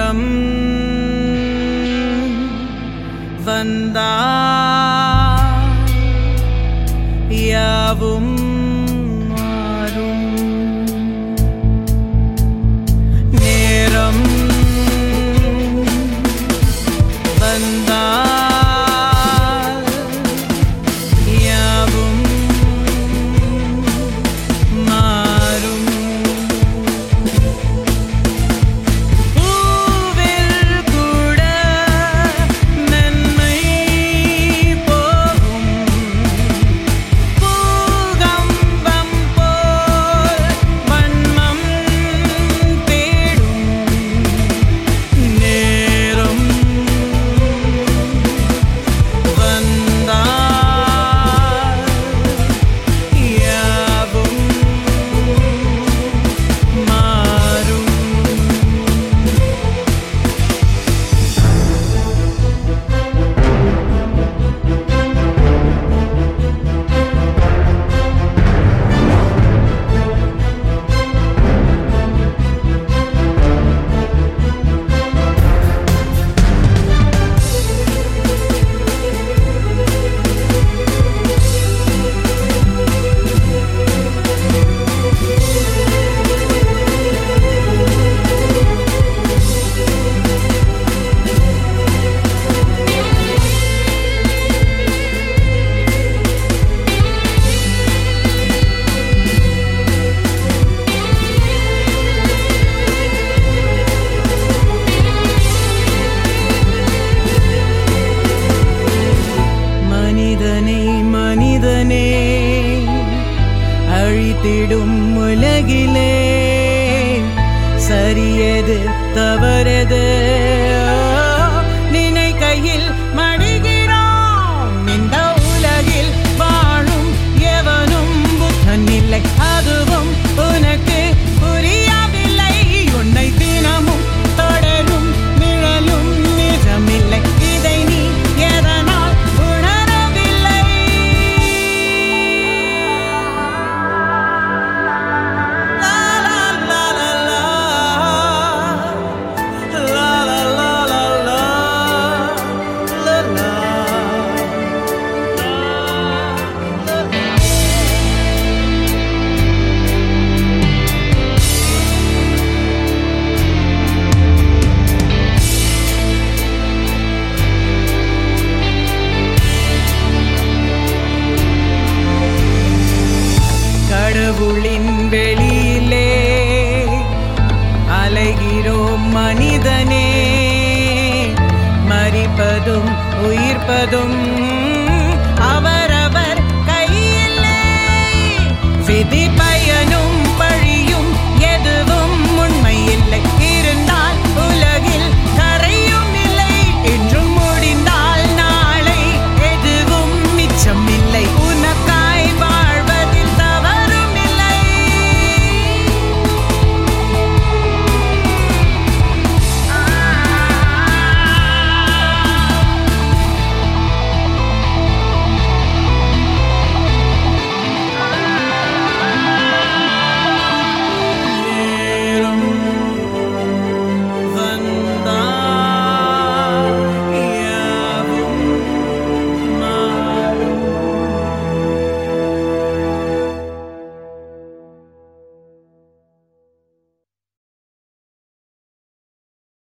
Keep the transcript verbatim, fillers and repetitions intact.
நேரம் வந்தா யாவும் மாறும். நேரம் வந்தா யாவும் மாறும். பூவில் கூட மென்மை போகும். பூகம்பம் போல் வண்ணம் தேடும். நேரம் வந்தா யாவும் மாறும். மனிதனை மனிதனே அழித்திடும் உலகிலே சரியது தவறது நினை கையில் மடிகிறோம். இந்த உலகில் வாழும் எவனும் புத்தன் இல்லை, அதுவும் உனக்கு புரியவில்லை. உன்னை தினமும் தொடரும் நிழலும் நிஜமில்லை, இதை நீ எதனால் உணரவில்லை? லா லா லா லா லா. லா லா லா லா லா. லா லா. கடவுளின் வெளியிலே அலைகிறோம் மனிதனே, மரிப்பதும் உயிர்ப்பதும்